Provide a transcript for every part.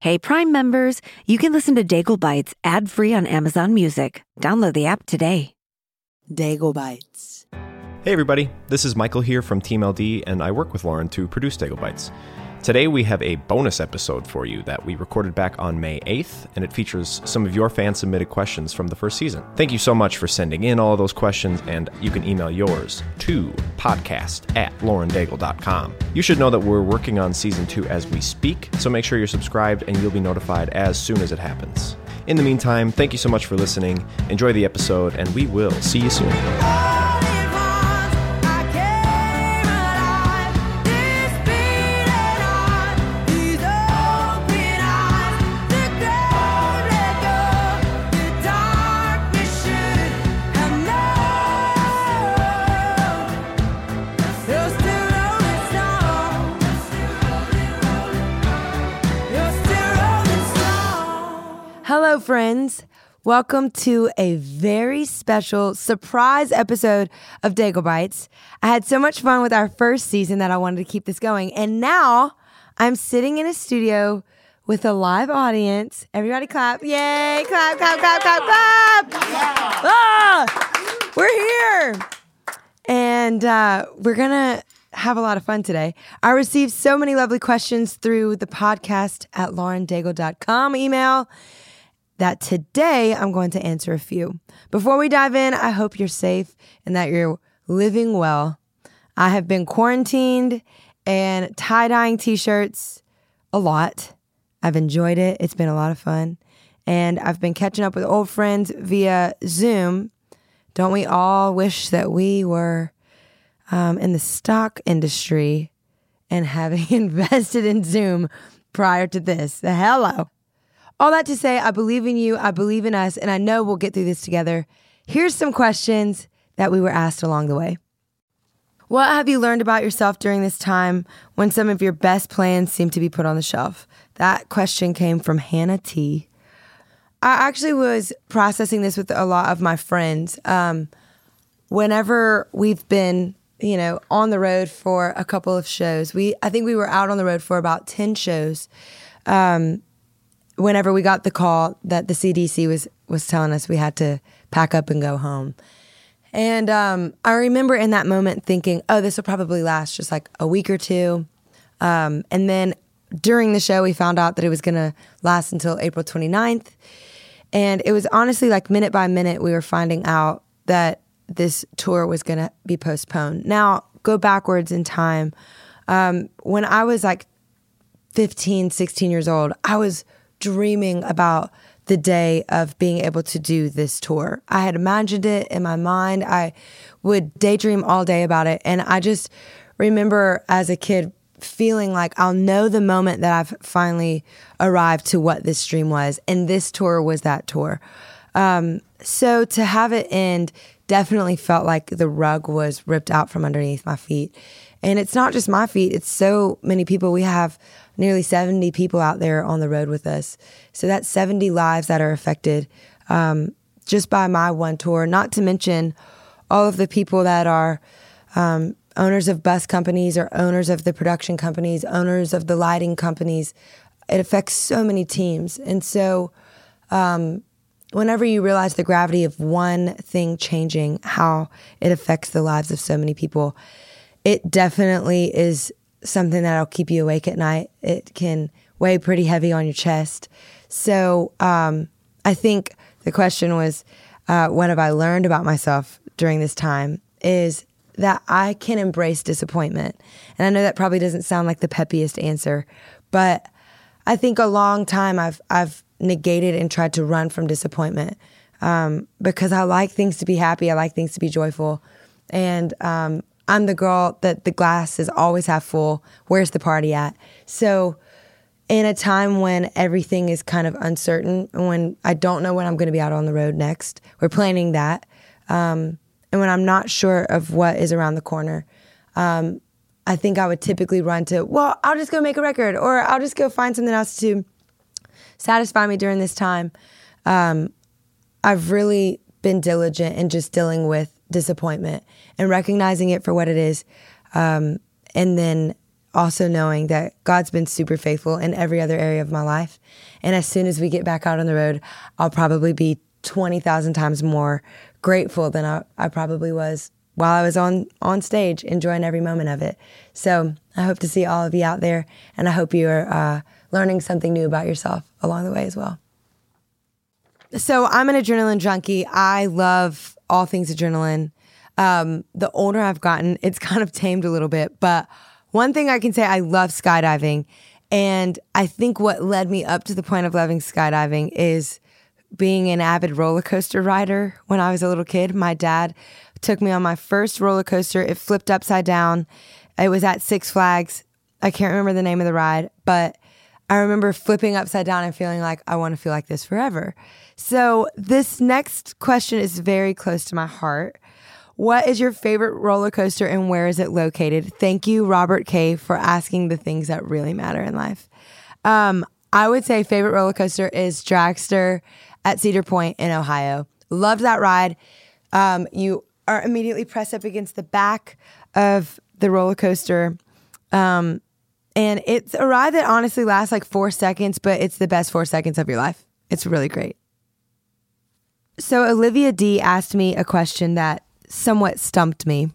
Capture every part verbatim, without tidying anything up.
Hey, Prime members, you can listen to Daigle Bites ad-free on Amazon Music. Download the app today. Daigle Bites. Hey everybody, this is Michael here from Team L D, and I work with Lauren to produce Daigle Bites. Today we have a bonus episode for you that we recorded back on May eighth, and it features some of your fan-submitted questions from the first season. Thank you so much for sending in all of those questions, and you can email yours to podcast at lauren daigle dot com. You should know that we're working on season two as we speak, so make sure you're subscribed and you'll be notified as soon as it happens. In the meantime, thank you so much for listening. Enjoy the episode, and we will see you soon. Hello, friends. Welcome to a very special surprise episode of Daigle Bites. I had so much fun with our first season that I wanted to keep this going. And now I'm sitting in a studio with a live audience. Everybody clap. Yay. Clap, clap, clap, clap, clap. Ah, we're here. And uh, we're going to have a lot of fun today. I received so many lovely questions through the podcast at lauren daigle dot com email that today I'm going to answer a few. Before we dive in, I hope you're safe and that you're living well. I have been quarantined and tie-dyeing t-shirts a lot. I've enjoyed it. It's been a lot of fun. And I've been catching up with old friends via Zoom. Don't we all wish that we were um, in the stock industry and having invested in Zoom prior to this? Hello. All that to say, I believe in you, I believe in us, and I know we'll get through this together. Here's some questions that we were asked along the way. What have you learned about yourself during this time when some of your best plans seem to be put on the shelf? That question came from Hannah T. I actually was processing this with a lot of my friends. Um, whenever we've been, you know, on the road for a couple of shows, we I think we were out on the road for about ten shows. Um, whenever we got the call that the C D C was was telling us we had to pack up and go home. And um, I remember in that moment thinking, oh, this will probably last just like a week or two. Um, and then during the show, we found out that it was going to last until April twenty-ninth. And it was honestly like minute by minute, we were finding out that this tour was going to be postponed. Now, go backwards in time. Um, when I was like fifteen, sixteen years old, I was dreaming about the day of being able to do this tour. I had imagined it in my mind. I would daydream all day about it. And I just remember as a kid feeling like I'll know the moment that I've finally arrived to what this dream was. And this tour was that tour. Um, so to have it end definitely felt like the rug was ripped out from underneath my feet. And it's not just my feet, it's so many people. We have nearly seventy people out there on the road with us. So that's seventy lives that are affected um, just by my one tour, not to mention all of the people that are um, owners of bus companies or owners of the production companies, owners of the lighting companies. It affects so many teams. And so um, whenever you realize the gravity of one thing changing, how it affects the lives of so many people, it definitely is something that'll keep you awake at night. It can weigh pretty heavy on your chest. So um, I think the question was, uh, what have I learned about myself during this time, is that I can embrace disappointment. And I know that probably doesn't sound like the peppiest answer, but I think a long time I've I've negated and tried to run from disappointment um, because I like things to be happy. I like things to be joyful. And um, I'm the girl that the glass is always half full. Where's the party at? So in a time when everything is kind of uncertain, and when I don't know when I'm going to be out on the road next, we're planning that. Um, and when I'm not sure of what is around the corner, um, I think I would typically run to, well, I'll just go make a record, or I'll just go find something else to satisfy me during this time. Um, I've really been diligent in just dealing with disappointment and recognizing it for what it is, um, and then also knowing that God's been super faithful in every other area of my life. And as soon as we get back out on the road, I'll probably be twenty thousand times more grateful than I, I probably was while I was on, on stage, enjoying every moment of it. So I hope to see all of you out there, and I hope you're uh, learning something new about yourself along the way as well. So I'm an adrenaline junkie. I love all things adrenaline. Um, the older I've gotten, it's kind of tamed a little bit, but one thing I can say, I love skydiving. And I think what led me up to the point of loving skydiving is being an avid roller coaster rider. When I was a little kid, my dad took me on my first roller coaster. It flipped upside down. It was at Six Flags. I can't remember the name of the ride, but I remember flipping upside down and feeling like I want to feel like this forever. So this next question is very close to my heart. What is your favorite roller coaster and where is it located? Thank you, Robert K., for asking the things that really matter in life. Um, I would say favorite roller coaster is Dragster at Cedar Point in Ohio. Loved that ride. Um, you are immediately pressed up against the back of the roller coaster. Um, and it's a ride that honestly lasts like four seconds, but it's the best four seconds of your life. It's really great. So Olivia D asked me a question that somewhat stumped me.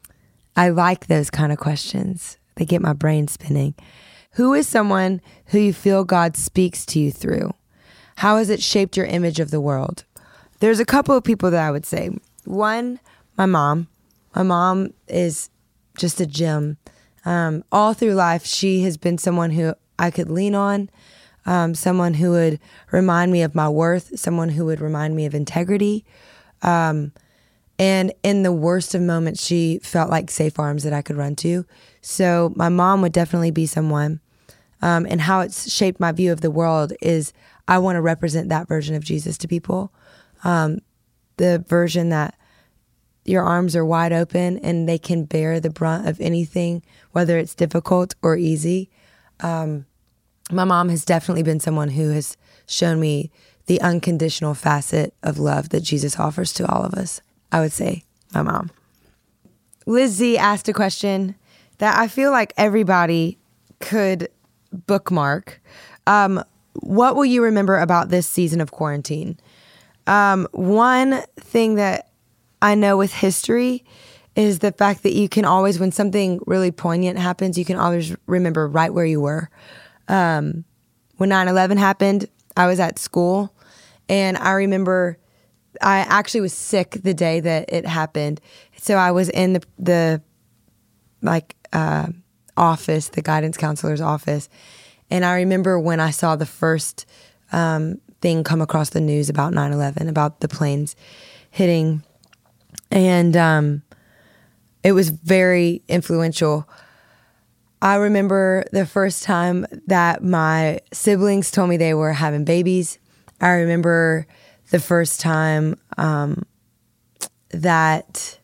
I like those kind of questions. They get my brain spinning. Who is someone who you feel God speaks to you through? How has it shaped your image of the world? There's a couple of people that I would say. One, my mom. My mom is just a gem. Um, all through life, she has been someone who I could lean on, um, someone who would remind me of my worth, someone who would remind me of integrity. Um, And in the worst of moments, she felt like safe arms that I could run to. So my mom would definitely be someone. Um, and how it's shaped my view of the world is I want to represent that version of Jesus to people. Um, the version that your arms are wide open and they can bear the brunt of anything, whether it's difficult or easy. Um, my mom has definitely been someone who has shown me the unconditional facet of love that Jesus offers to all of us. I would say my mom. Lizzie asked a question that I feel like everybody could bookmark. Um, what will you remember about this season of quarantine? Um, one thing that I know with history is the fact that you can always, when something really poignant happens, you can always remember right where you were. Um, when nine eleven happened, I was at school, and I remember I actually was sick the day that it happened. So I was in the, the like, uh, office, the guidance counselor's office. And I remember when I saw the first um, thing come across the news about nine eleven, about the planes hitting. And um, it was very influential. I remember the first time that my siblings told me they were having babies. I remember the first time um, that,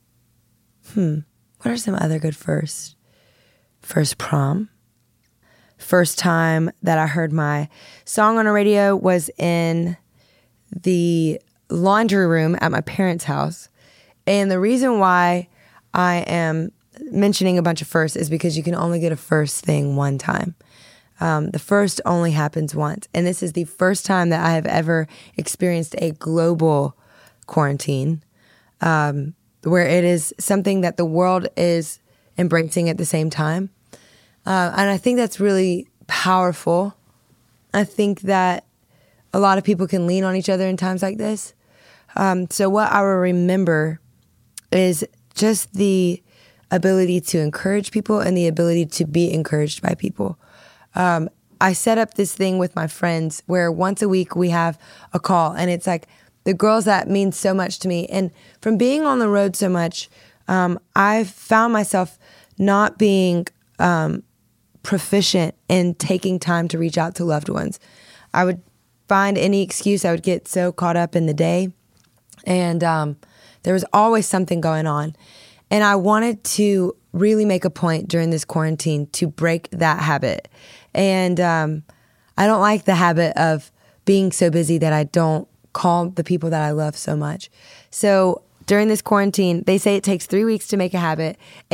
hmm, what are some other good firsts? First prom. First time that I heard my song on a radio was in the laundry room at my parents' house. And the reason why I am mentioning a bunch of firsts is because you can only get a first thing one time. Um, the first only happens once. And this is the first time that I have ever experienced a global quarantine, um, where it is something that the world is embracing at the same time. Uh, and I think that's really powerful. I think that a lot of people can lean on each other in times like this. Um, so what I will remember is just the ability to encourage people and the ability to be encouraged by people. Um, I set up this thing with my friends where once a week we have a call, and it's like the girls that mean so much to me. And from being on the road so much, um, I've found myself not being um, proficient in taking time to reach out to loved ones. I would find any excuse. I would get so caught up in the day, and um, there was always something going on. And I wanted to really make a point during this quarantine to break that habit. And um, I don't like the habit of being so busy that I don't call the people that I love so much. So during this quarantine, they say it takes three weeks to make a habit. And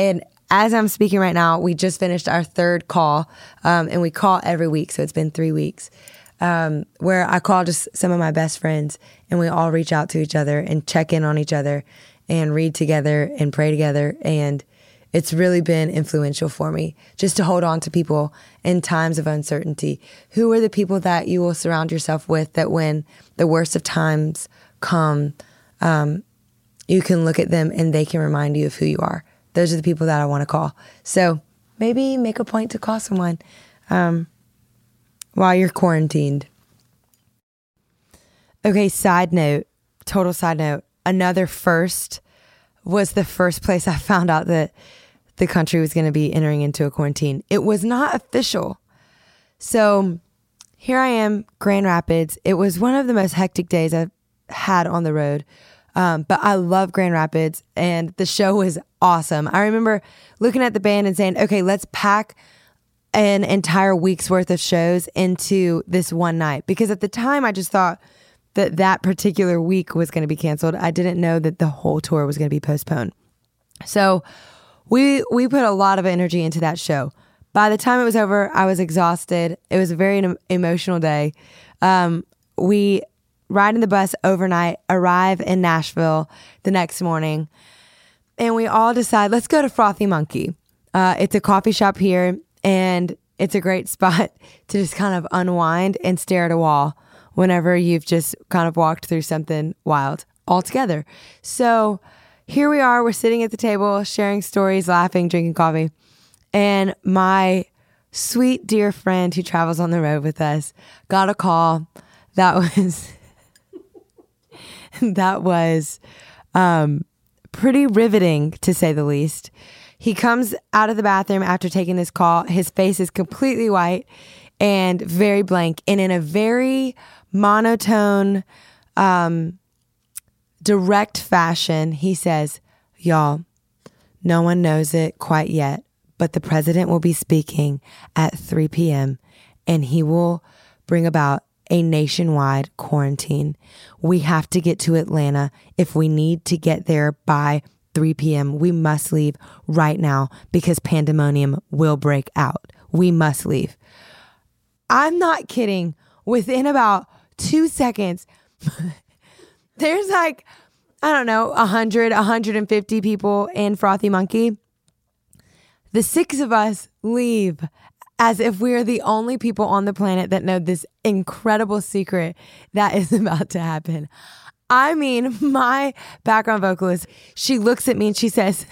as I'm speaking right now, we just finished our third call, um, and we call every week, so it's been three weeks, um, where I call just some of my best friends, and we all reach out to each other and check in on each other and read together and pray together. And it's really been influential for me just to hold on to people in times of uncertainty. Who are the people that you will surround yourself with that when the worst of times come, um, you can look at them and they can remind you of who you are? Those are the people that I want to call. So maybe make a point to call someone um, while you're quarantined. Okay, side note, total side note. Another first was the first place I found out that the country was going to be entering into a quarantine. It was not official. So here I am, Grand Rapids. It was one of the most hectic days I've had on the road. Um, but I love Grand Rapids, and the show was awesome. I remember looking at the band and saying, okay, let's pack an entire week's worth of shows into this one night. Because at the time, I just thought that that particular week was going to be canceled. I didn't know that the whole tour was going to be postponed. So we we put a lot of energy into that show. By the time it was over, I was exhausted. It was a very em- emotional day. Um, we ride in the bus overnight, arrive in Nashville the next morning, and we all decide, let's go to Frothy Monkey. Uh, it's a coffee shop here, and it's a great spot to just kind of unwind and stare at a wall whenever you've just kind of walked through something wild all together. So here we are, we're sitting at the table, sharing stories, laughing, drinking coffee. And my sweet dear friend who travels on the road with us got a call that was that was um, pretty riveting, to say the least. He comes out of the bathroom after taking this call. His face is completely white and very blank, and in a very monotone, um, direct fashion, he says, y'all, no one knows it quite yet, but the president will be speaking at three p.m. and he will bring about a nationwide quarantine. We have to get to Atlanta. If we need to get there by three p.m., we must leave right now because pandemonium will break out. We must leave. I'm not kidding. Within about two seconds, there's like, I don't know, one hundred, one hundred fifty people in Frothy Monkey. The six of us leave as if we are the only people on the planet that know this incredible secret that is about to happen. I mean, my background vocalist, she looks at me and she says,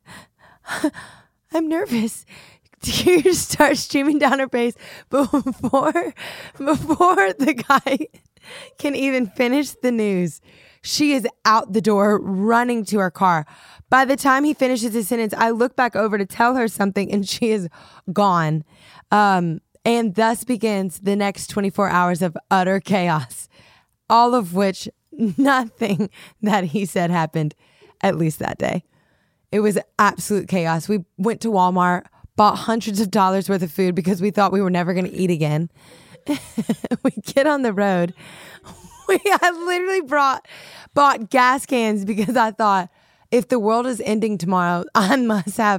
I'm nervous. Tears start streaming down her face before, before the guy can even finish the news. She is out the door running to her car. By the time he finishes his sentence, I look back over to tell her something and she is gone. Um, and thus begins the next twenty-four hours of utter chaos, all of which nothing that he said happened, at least that day. It was absolute chaos. We went to Walmart, bought hundreds of dollars worth of food because we thought we were never going to eat again. We get on the road. We, I literally brought, bought gas cans because I thought if the world is ending tomorrow, I must have,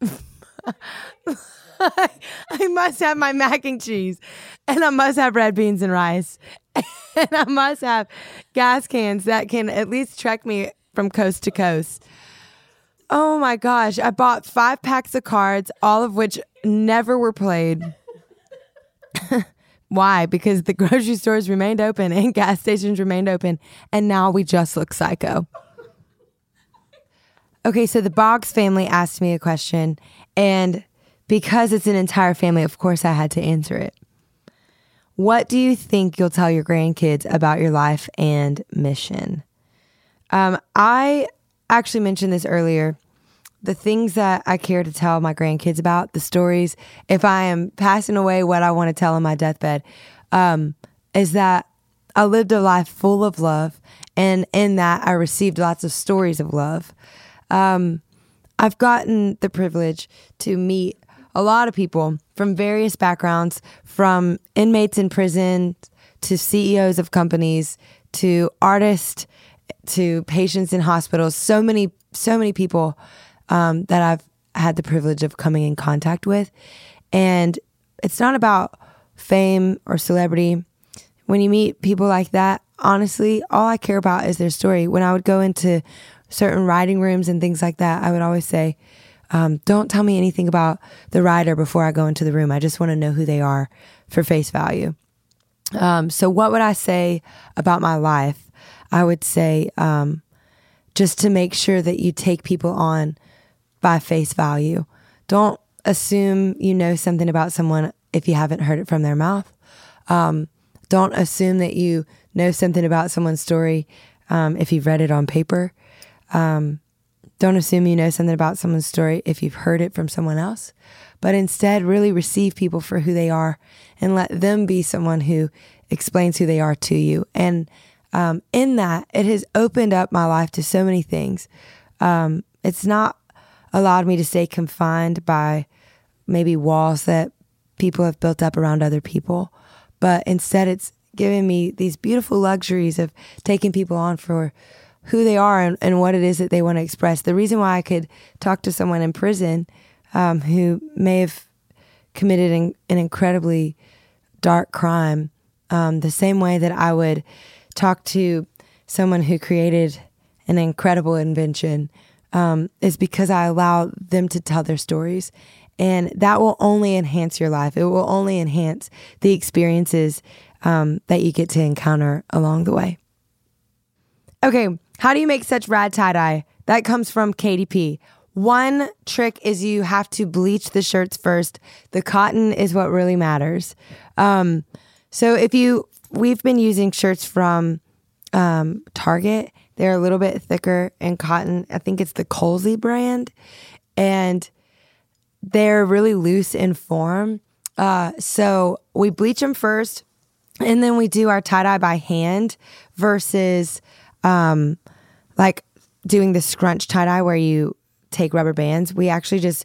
I must have my mac and cheese, and I must have red beans and rice, and I must have gas cans that can at least trek me from coast to coast. Oh my gosh. I bought five packs of cards, all of which never were played. Why? Because the grocery stores remained open and gas stations remained open, and now we just look psycho. Okay, so the Boggs family asked me a question, and because it's an entire family, of course I had to answer it. What do you think you'll tell your grandkids about your life and mission? Um, I actually mentioned this earlier. The things that I care to tell my grandkids about, the stories, if I am passing away, what I want to tell on my deathbed, um, is that I lived a life full of love. And in that, I received lots of stories of love. Um, I've gotten the privilege to meet a lot of people from various backgrounds, from inmates in prison to C E Os of companies to artists to patients in hospitals. So many, so many people Um, that I've had the privilege of coming in contact with. And it's not about fame or celebrity. When you meet people like that, honestly, all I care about is their story. When I would go into certain writing rooms and things like that, I would always say, um, don't tell me anything about the writer before I go into the room. I just want to know who they are for face value. Um, so what would I say about my life? I would say um, just to make sure that you take people on by face value. Don't assume you know something about someone if you haven't heard it from their mouth. Um, don't assume that you know something about someone's story um, if you've read it on paper. Um, don't assume you know something about someone's story if you've heard it from someone else. But instead, really receive people for who they are and let them be someone who explains who they are to you. And um, in that, it has opened up my life to so many things. Um, it's not allowed me to stay confined by maybe walls that people have built up around other people, but instead it's given me these beautiful luxuries of taking people on for who they are and, and what it is that they want to express. The reason why I could talk to someone in prison um, who may have committed an, an incredibly dark crime, um, the same way that I would talk to someone who created an incredible invention, um, is because I allow them to tell their stories. And that will only enhance your life. It will only enhance the experiences um, that you get to encounter along the way. Okay, how do you make such rad tie-dye? That comes from Katy P. One trick is you have to bleach the shirts first. The cotton is what really matters. Um, so if you, we've been using shirts from um, Target. They're a little bit thicker in cotton. I think it's the Colsey brand. And they're really loose in form. Uh, so we bleach them first, and then we do our tie-dye by hand versus um, like doing the scrunch tie-dye where you take rubber bands. We actually just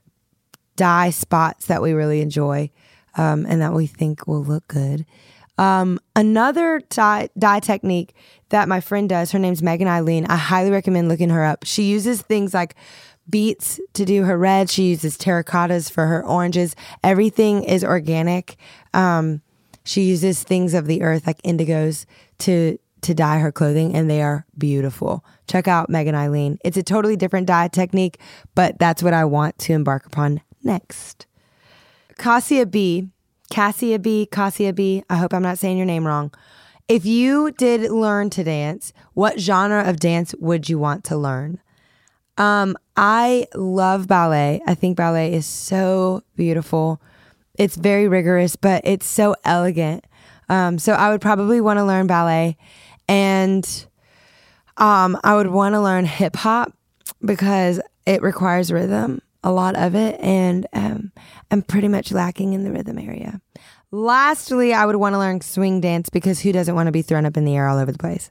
dye spots that we really enjoy um, and that we think will look good. Um, another dye, dye technique that my friend does, her name's Megan Eileen. I highly recommend looking her up. She uses things like beets to do her red. She uses terracottas for her oranges. Everything is organic. Um, she uses things of the earth like indigos to to dye her clothing, and they are beautiful. Check out Megan Eileen. It's a totally different dye technique, but that's what I want to embark upon next. Cassia B, Cassia B, Cassia B, I hope I'm not saying your name wrong. If you did learn to dance, what genre of dance would you want to learn? Um, I love ballet. I think ballet is so beautiful. It's very rigorous, but it's so elegant. Um, so I would probably want to learn ballet, and um, I would want to learn hip hop because it requires rhythm, a lot of it, and um, I'm pretty much lacking in the rhythm area. Lastly, I would want to learn swing dance because who doesn't want to be thrown up in the air all over the place?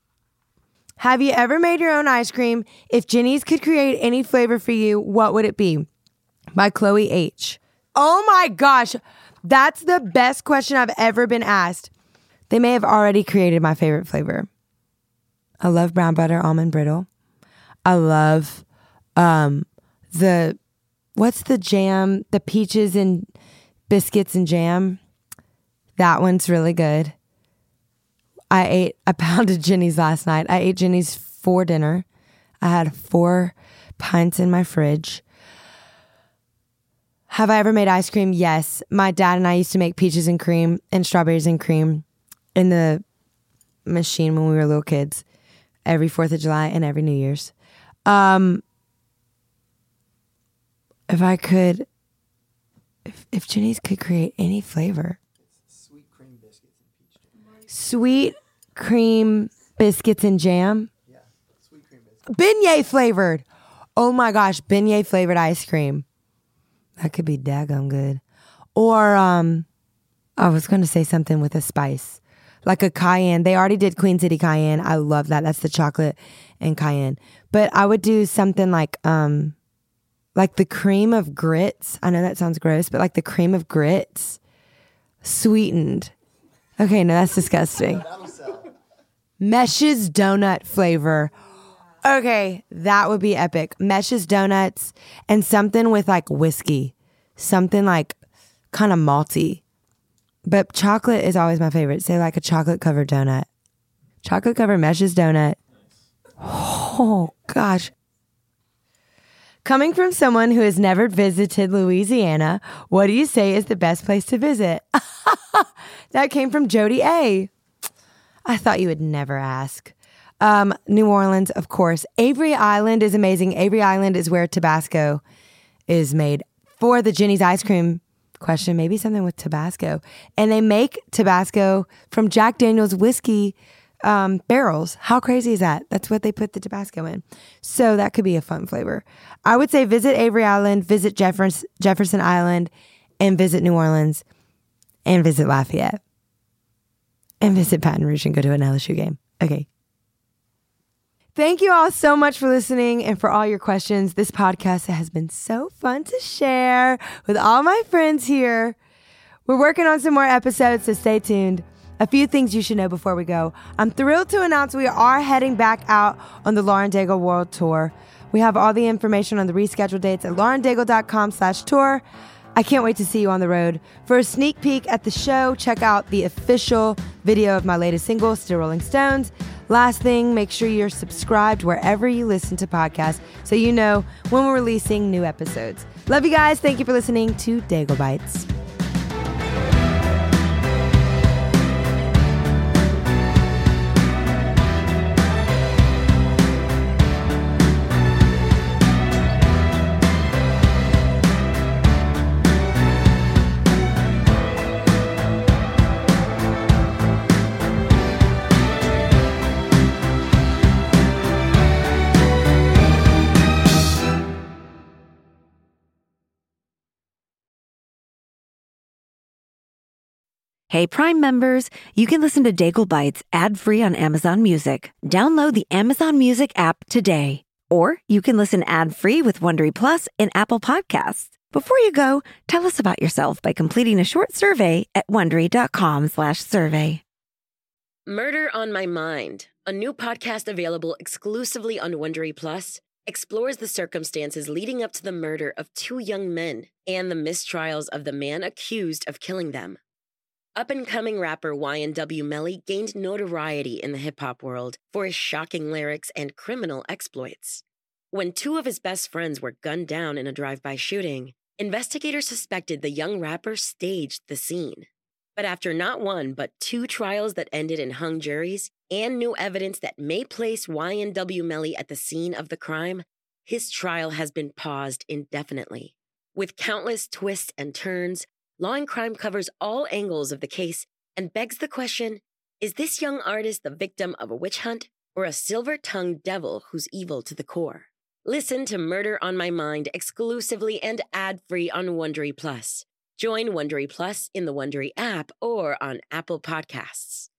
Have you ever made your own ice cream? If Jenny's could create any flavor for you, what would it be? By Chloe H. Oh my gosh, that's the best question I've ever been asked. They may have already created my favorite flavor. I love brown butter almond brittle. I love um, the, what's the jam? The peaches and biscuits and jam. That one's really good. I ate, I pounded Jenny's last night. I ate Jenny's for dinner. I had four pints in my fridge. Have I ever made ice cream? Yes. My dad and I used to make peaches and cream and strawberries and cream in the machine when we were little kids every fourth of July and every New Year's. Um, if I could, if, if Jenny's could create any flavor. Sweet cream biscuits and peach jam. Sweet cream biscuits and jam. Yeah, sweet cream biscuits. Beignet flavored. Oh my gosh, beignet flavored ice cream. That could be daggone good. Or um, I was going to say something with a spice. Like a cayenne. They already did Queen City cayenne. I love that. That's the chocolate and cayenne. But I would do something like um, like the cream of grits. I know that sounds gross, but like the cream of grits sweetened. Okay, no, that's disgusting. Mesh's donut flavor. Okay, that would be epic. Mesh's Donuts and something with like whiskey. Something like kind of malty. But chocolate is always my favorite. Say like a chocolate covered donut. Chocolate covered Mesh's Donut. Oh, gosh. Coming from someone who has never visited Louisiana, what do you say is the best place to visit? That came from Jody A. I thought you would never ask. Um, New Orleans, of course. Avery Island is amazing. Avery Island is where Tabasco is made. For the Jenny's ice cream question, maybe something with Tabasco. And they make Tabasco from Jack Daniel's whiskey um, barrels. How crazy is that? That's what they put the Tabasco in. So that could be a fun flavor. I would say visit Avery Island, visit Jefferson, Jefferson Island, and visit New Orleans, and visit Lafayette, and visit Baton Rouge and go to an L S U game. Okay. Thank you all so much for listening and for all your questions. This podcast has been so fun to share with all my friends here. We're working on some more episodes, so stay tuned. A few things you should know before we go. I'm thrilled to announce we are heading back out on the Lauren Daigle World Tour. We have all the information on the rescheduled dates at laurendaigle.com slash tour. I can't wait to see you on the road. For a sneak peek at the show, check out the official video of my latest single, Still Rolling Stones. Last thing, make sure you're subscribed wherever you listen to podcasts so you know when we're releasing new episodes. Love you guys. Thank you for listening to Daigle Bites. Hey, Prime members, you can listen to Daigle Bites ad-free on Amazon Music. Download the Amazon Music app today. Or you can listen ad-free with Wondery Plus in Apple Podcasts. Before you go, tell us about yourself by completing a short survey at Wondery.com slash survey. Murder on My Mind, a new podcast available exclusively on Wondery Plus, explores the circumstances leading up to the murder of two young men and the mistrials of the man accused of killing them. Up-and-coming rapper Y N W Melly gained notoriety in the hip-hop world for his shocking lyrics and criminal exploits. When two of his best friends were gunned down in a drive-by shooting, investigators suspected the young rapper staged the scene. But after not one but two trials that ended in hung juries and new evidence that may place Y N W Melly at the scene of the crime, his trial has been paused indefinitely. With countless twists and turns, Law and Crime covers all angles of the case and begs the question, is this young artist the victim of a witch hunt or a silver-tongued devil who's evil to the core? Listen to Murder on My Mind exclusively and ad-free on Wondery Plus. Join Wondery Plus in the Wondery app or on Apple Podcasts.